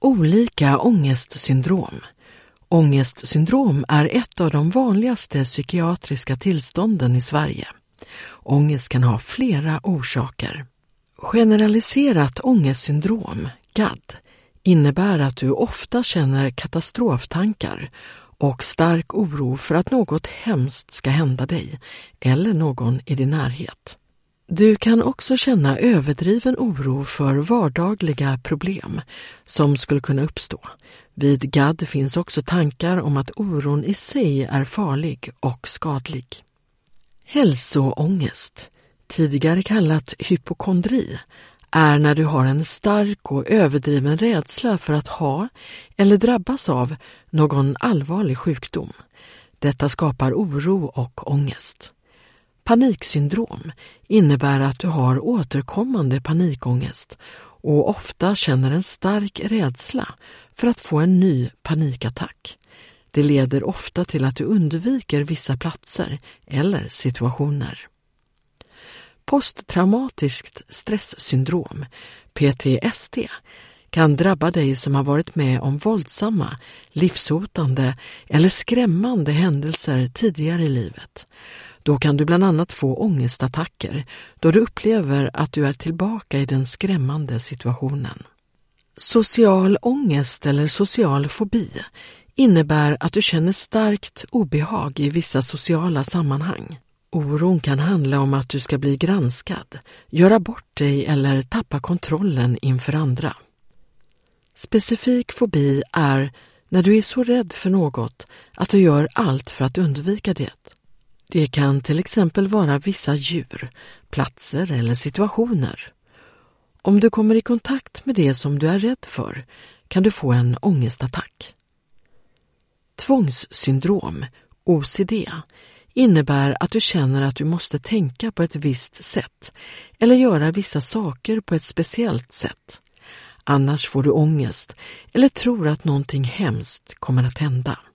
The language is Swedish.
Olika ångestsyndrom. Ångestsyndrom är ett av de vanligaste psykiatriska tillstånden i Sverige. Ångest kan ha flera orsaker. Generaliserat ångestsyndrom, GAD, innebär att du ofta känner katastroftankar och stark oro för att något hemskt ska hända dig eller någon i din närhet. Du kan också känna överdriven oro för vardagliga problem som skulle kunna uppstå. Vid GAD finns också tankar om att oron i sig är farlig och skadlig. Hälsoångest, tidigare kallat hypokondri, är när du har en stark och överdriven rädsla för att ha eller drabbas av någon allvarlig sjukdom. Detta skapar oro och ångest. Paniksyndrom innebär att du har återkommande panikångest och ofta känner en stark rädsla för att få en ny panikattack. Det leder ofta till att du undviker vissa platser eller situationer. Posttraumatiskt stresssyndrom, PTSD, kan drabba dig som har varit med om våldsamma, livshotande eller skrämmande händelser tidigare i livet. Då kan du bland annat få ångestattacker då du upplever att du är tillbaka i den skrämmande situationen. Social ångest eller social fobi innebär att du känner starkt obehag i vissa sociala sammanhang. Oron kan handla om att du ska bli granskad, göra bort dig eller tappa kontrollen inför andra. Specifik fobi är när du är så rädd för något att du gör allt för att undvika det. Det kan till exempel vara vissa djur, platser eller situationer. Om du kommer i kontakt med det som du är rädd för kan du få en ångestattack. Tvångssyndrom, OCD, innebär att du känner att du måste tänka på ett visst sätt eller göra vissa saker på ett speciellt sätt. Annars får du ångest eller tror att någonting hemskt kommer att hända.